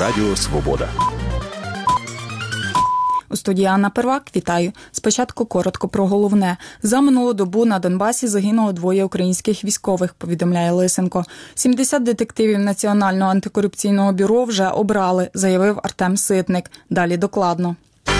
Радіо Свобода. У студії Анна Первак. Вітаю. Спочатку коротко про головне. За минулу добу на Донбасі загинуло 2 українських військових, повідомляє Лисенко. 70 детективів Національного антикорупційного бюро вже обрали, заявив Артем Ситник. Далі докладно.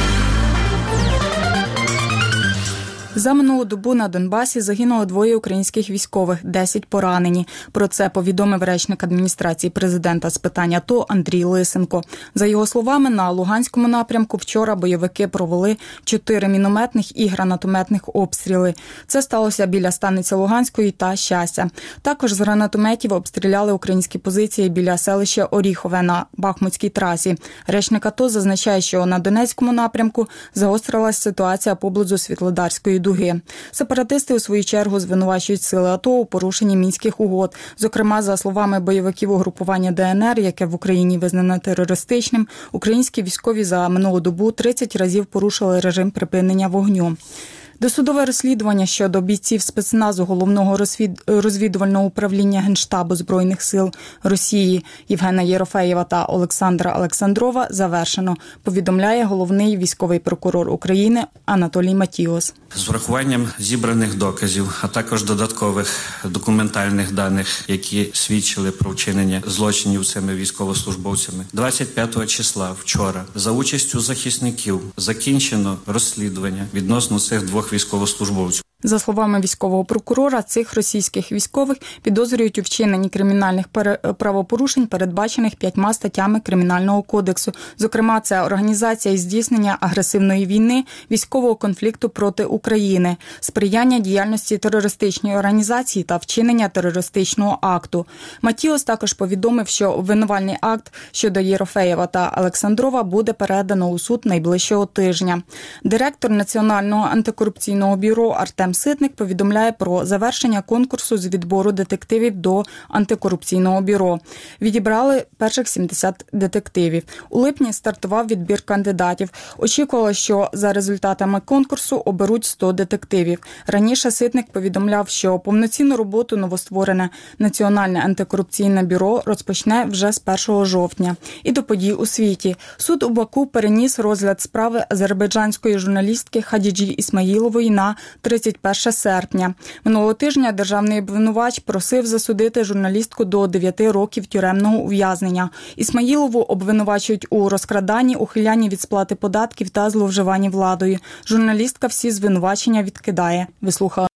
За минулу добу на Донбасі загинуло 2 українських військових, 10 поранені. Про це повідомив речник адміністрації президента з питань АТО Андрій Лисенко. За його словами, на Луганському напрямку вчора бойовики провели 4 мінометних і гранатометних обстріли. Це сталося біля станиці Луганської та Щастя. Також з гранатометів обстріляли українські позиції біля селища Оріхове на Бахмутській трасі. Речник АТО зазначає, що на Донецькому напрямку загострилась ситуація поблизу Світлодарської дуги. Сепаратисти у свою чергу звинувачують сили АТО у порушенні Мінських угод. Зокрема, за словами бойовиків угрупування ДНР, яке в Україні визнано терористичним, українські військові за минулу добу 30 разів порушили режим припинення вогню. Досудове розслідування щодо бійців спецназу Головного розвідувального управління Генштабу Збройних сил Росії Євгена Єрофеєва та Олександра Олександрова завершено, повідомляє головний військовий прокурор України Анатолій Матіос. З врахуванням зібраних доказів, а також додаткових документальних даних, які свідчили про вчинення злочинів цими військовослужбовцями, 25 числа вчора за участю захисників закінчено розслідування відносно цих 2 військовослужбовців. За словами військового прокурора, цих російських військових підозрюють у вчиненні кримінальних правопорушень, передбачених 5 статтями Кримінального кодексу. Зокрема, це організація і здійснення агресивної війни, військового конфлікту проти України, сприяння діяльності терористичної організації та вчинення терористичного акту. Матіос також повідомив, що обвинувальний акт щодо Єрофеєва та Олександрова буде передано у суд найближчого тижня. Директор Національного антикорупційного бюро Артем Ситник повідомляє про завершення конкурсу з відбору детективів до антикорупційного бюро. Відібрали перших 70 детективів. У липні стартував відбір кандидатів. Очікувало, що за результатами конкурсу оберуть 100 детективів. Раніше Ситник повідомляв, що повноцінну роботу новостворене Національне антикорупційне бюро розпочне вже з 1 жовтня. І до подій у світі. Суд у Баку переніс розгляд справи азербайджанської журналістки Хадіджі Ісмаїлової на 31 серпня. Минулого тижня державний обвинувач просив засудити журналістку до 9 років тюремного ув'язнення. Ісмаїлову обвинувачують у розкраданні, ухилянні від сплати податків та зловживанні владою. Журналістка всі звинувачення відкидає. Вислухала